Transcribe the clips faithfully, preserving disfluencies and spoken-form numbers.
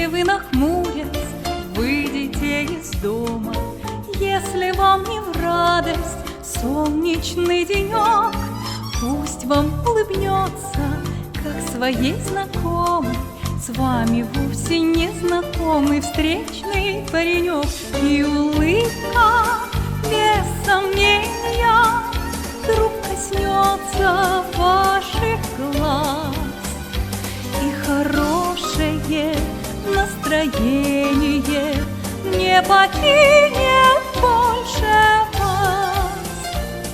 Если вы нахмурясь выйдете из дома, если вам не в радость солнечный денек, пусть вам улыбнется, как своей знакомой, с вами вовсе не знакомый встречный паренек. И улыбка, без сомнения, вдруг коснется ваших глаз, и хорошее настроение не покинет больше вас.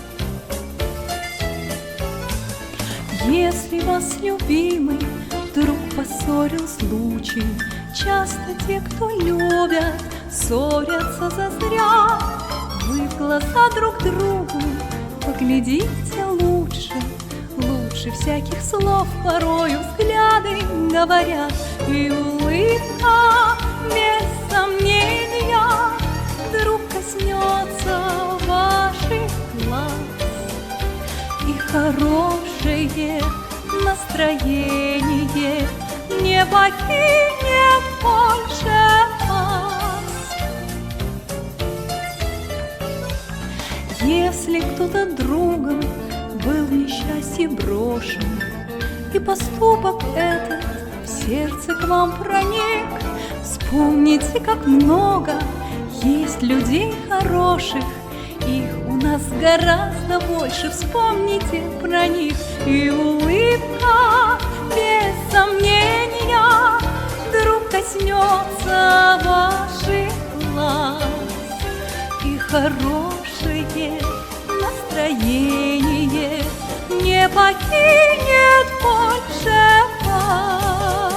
Если вас любимый вдруг поссорил случай, часто те, кто любят, ссорятся зазря. Вы в глаза друг другу поглядите лучше, лучше всяких слов порою взгляды говорят. И улыбка, без сомнения, вдруг коснется ваших глаз, и хорошее настроение не покинет больше вас. Если кто-то другом был в несчастье брошен, и поступок этот в сердце к вам проник, вспомните, как много есть людей хороших, их у нас гораздо больше, вспомните про них. И улыбка, без сомнения, вдруг коснется ваших глаз, и хорошее настроение не покинет больше вас.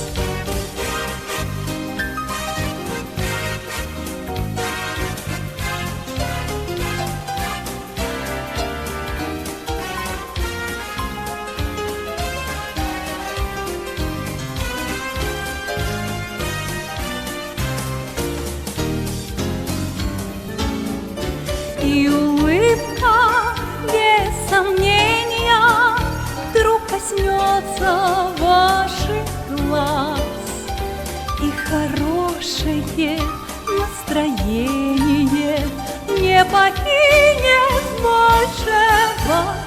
И улыбка, без сомнения, вдруг коснется ваших глаз, и хорошее настроение не покинет больше вас.